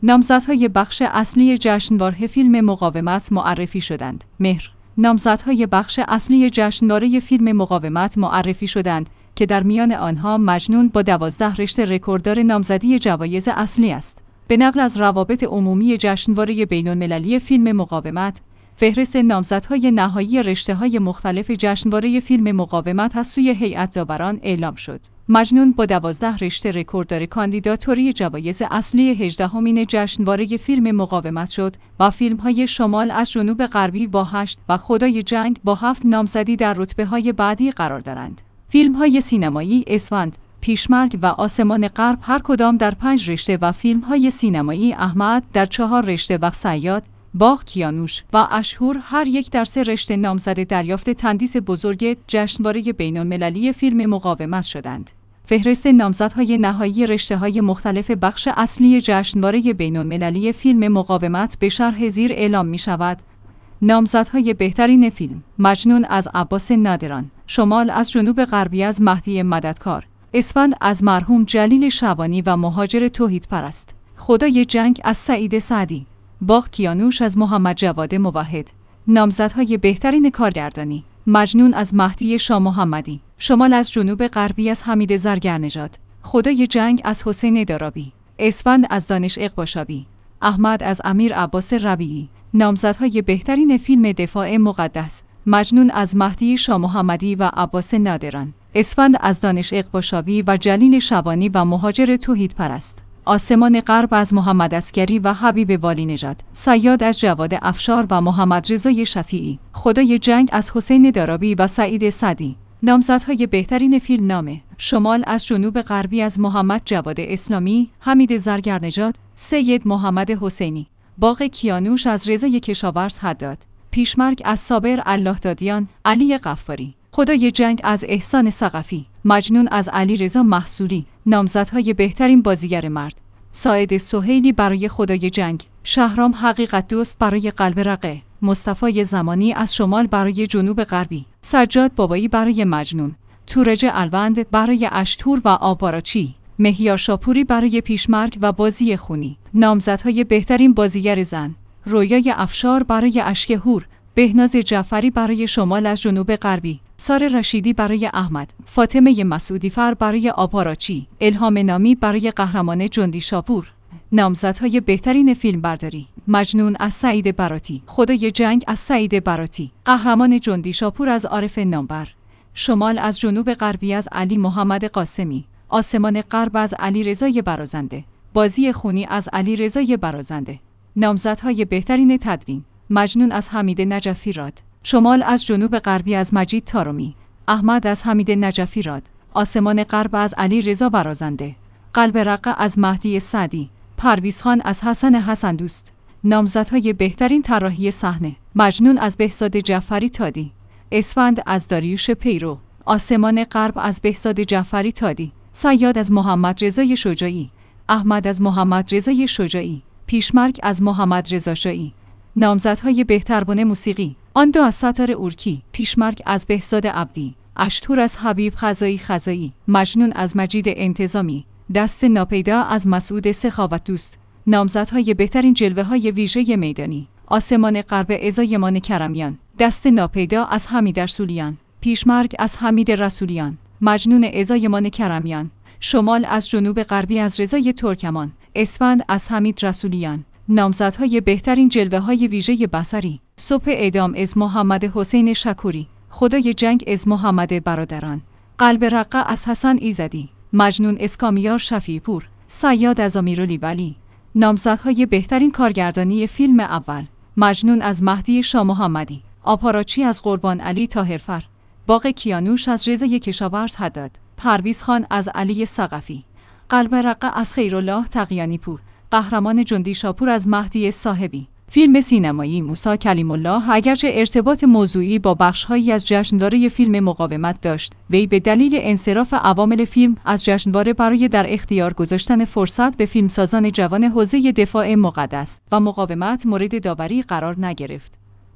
نامزدهای بخش اصلی جشنواره فیلم مقاومت معرفی شدند. مهر. نامزدهای بخش اصلی جشنواره فیلم مقاومت معرفی شدند که در میان آنها مجنون با 12 رشته رکورددار نامزدی جوایز اصلی است. به نقل از روابط عمومی جشنواره بین‌المللی فیلم مقاومت، فهرست نامزدهای نهایی رشته‌های مختلف جشنواره فیلم مقاومت از سوی هیئت داوران اعلام شد. مجنون با 12 رشته رکورددار کاندیداتوری جوایز اصلی 18مین جشنواره فیلم مقاومت شد و فیلم‌های شمال از جنوب غربی با 8 و خدای جنگ با 7 نامزدی در رتبه‌های بعدی قرار دارند. فیلم‌های سینمایی اسفند، پیشمرگ و آسمان غرب هر کدام در 5 رشته و فیلم‌های سینمایی احمد در 4 رشته و صیاد، باغ کیانوش و اشهور هر یک در 3 رشته نامزد دریافت تندیس بزرگ جشنواره بین‌المللی فیلم مقاومت شدند. فهرست نامزدهای نهایی رشته‌های مختلف بخش اصلی جشنواره بین‌المللی فیلم مقاومت به شرح زیر اعلام می‌شود. نامزدهای بهترین فیلم: مجنون از عباس نادران، شمال از جنوب غربی از مهدی مددکار، اسفند از مرحوم جلیل شعبانی و مهاجر توحیدپرست، خدای جنگ از سعید سعدی، باغ کیانوش از محمد جواد موحد. نامزدهای بهترین کارگردانی: مجنون از مهدی شاه محمدی، شمال از جنوب غربی از حمید زرگرنژاد، خدای جنگ از حسین دارابی، اسفند از دانش اقباشابی، احمد از امیر عباس ربیعی. نامزدهای بهترین فیلم دفاع مقدس: مجنون از مهدی شاه محمدی و عباس نادران، اسفند از دانش اقباشابی و جلیل شعبانی و مهاجر توحیدپرست، آسمان غرب از محمد عسگری و حبیب والی نژاد، صیاد از جواد افشار و محمد رضای شفیعی، خدای جنگ از حسین دارابی و سعید سعدی. نامزدهای بهترین فیلم نامه: شمال از جنوب غربی از محمد جواد اسلامی، حمید زرگرنژاد، سید محمد حسینی، باغ کیانوش از رضای کشاورز حداد، پیشمرگ از صابر الله دادیان، علی غفاری، خدای جنگ از احسان ثقفی، مجنون از علی رضا محصولی. نامزدهای بهترین بازیگر مرد: ساعد سهیلی برای خدای جنگ، شهرام حقیقت دوست برای قلب رقه، مصطفی زمانی از شمال برای جنوب غربی، سجاد بابایی برای مجنون، تورج الوند برای اشتور و آباراچی، مهیار شاپوری برای پیشمرگ و بازی خونی. نامزدهای بهترین بازیگر زن: رویای افشار برای اشک هور، بهناز جعفری برای شمال از جنوب غربی، سار رشیدی برای احمد، فاطمه مسعودی فر برای آپاراچی، الهام نامی برای قهرمان جندی شاپور. نامزدهای بهترین فیلم برداری: مجنون از سعید براتی، خدای جنگ از سعید براتی، قهرمان جندی شاپور از عارف نامبر، شمال از جنوب غربی از علی محمد قاسمی، آسمان غرب از علی رضای برازنده، بازی خونی از علی رضای برازنده. نامزدهای بهترین تدوین: مجنون از حمید نجفی راد، شمال از جنوب غربی از مجید طارمی، احمد از حمید نجفی راد، آسمان غرب از علی رضا برازنده، قلب رقه از مهدی سعدی، پرویز خان از حسن حسن دوست. نامزدهای بهترین طراحی صحنه: مجنون از بهزاد جعفری تادی، اسفند از داریوش پیرو، آسمان غرب از بهزاد جعفری تادی، صیاد از محمد رضای شجاعی، احمد از محمد رضای شجاعی، پیشمرگ از محمد رضا شاعی. نامزدهای بهتربن موسیقی: آن دو از ستاره اورکی، پیشمرگ از بهزاد عبدی، اشتور از حبیب خزایی، مجنون از مجید انتظامی، دست ناپیدا از مسعود سخاوت دوست. نامزدهای بهترین جلوه‌های ویژه میدانی: آسمان غرب ازایمان کرمیان، دست ناپیدا از حمید رسولیان، پیشمرگ از حمید رسولیان، مجنون ازایمان کرمیان، شمال از جنوب غربی از رضای ترکمان، اسفند از حمید رسولیان. نامزدهای بهترین جلوه‌های ویژه بصری: صبح اعدام از محمد حسین شکوری، خدای جنگ از محمد برادران، قلب رقه از حسن ایزدی، مجنون از کامیار شفیع‌پور، صیاد از امیرعلی ولی. نامزدهای بهترین کارگردانی فیلم اول: مجنون از مهدی شاه محمدی، آپاراچی از قربان علی طاهرفر، باغ کیانوش از رضای کشاورز حداد، پرویز خان از علی ثقفی، قلب رقه از خیرالله تقیانی پور، قهرمان جندی شاپور از مهدی صاحبی. فیلم سینمایی موسی کلیم الله اگرچه ارتباط موضوعی با بخش‌هایی از جشنواره فیلم مقاومت داشت، وی به دلیل انصراف عوامل فیلم از جشنواره برای در اختیار گذاشتن فرصت به فیلمسازان جوان حوزه دفاع مقدس و مقاومت مورد داوری قرار نگرفت.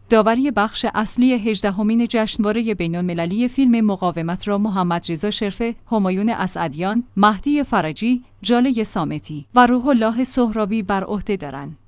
داوری بخش اصلی 18مین جشنواره بین‌المللی فیلم مقاومت را محمد رضا شرفه، همایون اسعدیان، مهدی فرجی، جاله صامتی و روح الله سهرابی بر عهده دارند.